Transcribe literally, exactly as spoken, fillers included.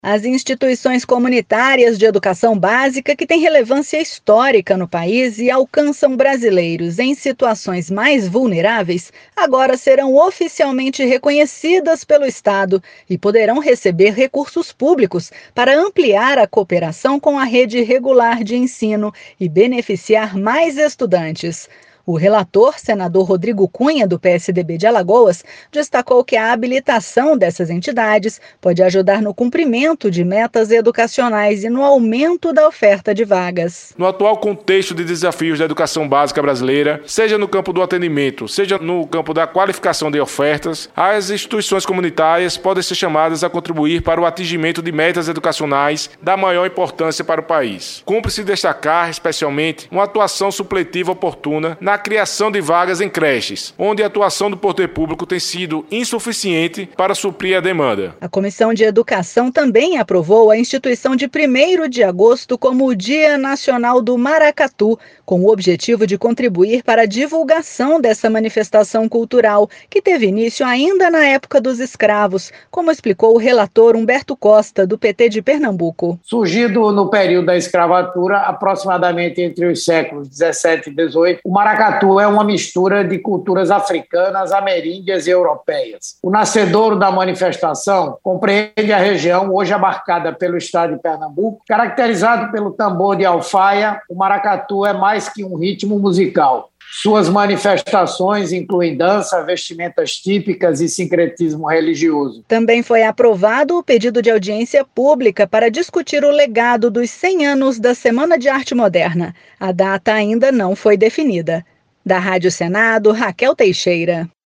As instituições comunitárias de educação básica que têm relevância histórica no país e alcançam brasileiros em situações mais vulneráveis, agora serão oficialmente reconhecidas pelo Estado e poderão receber recursos públicos para ampliar a cooperação com a rede regular de ensino e beneficiar mais estudantes. O relator, senador Rodrigo Cunha, do P S D B de Alagoas, destacou que a habilitação dessas entidades pode ajudar no cumprimento de metas educacionais e no aumento da oferta de vagas. No atual contexto de desafios da educação básica brasileira, seja no campo do atendimento, seja no campo da qualificação de ofertas, as instituições comunitárias podem ser chamadas a contribuir para o atingimento de metas educacionais da maior importância para o país. Cumpre-se destacar, especialmente, uma atuação supletiva oportuna na criação de vagas em creches, onde a atuação do poder público tem sido insuficiente para suprir a demanda. A Comissão de Educação também aprovou a instituição de primeiro de agosto como o Dia Nacional do Maracatu, com o objetivo de contribuir para a divulgação dessa manifestação cultural, que teve início ainda na época dos escravos, como explicou o relator Humberto Costa, do P T de Pernambuco. Surgido no período da escravatura, aproximadamente entre os séculos dezessete e dezoito, o maracatu é uma mistura de culturas africanas, ameríndias e europeias. O nascedouro da manifestação compreende a região hoje abarcada pelo estado de Pernambuco. Caracterizado pelo tambor de alfaia, o maracatu é mais que um ritmo musical. Suas manifestações incluem dança, vestimentas típicas e sincretismo religioso. Também foi aprovado o pedido de audiência pública para discutir o legado dos cem anos da Semana de Arte Moderna. A data ainda não foi definida. Da Rádio Senado, Raquel Teixeira.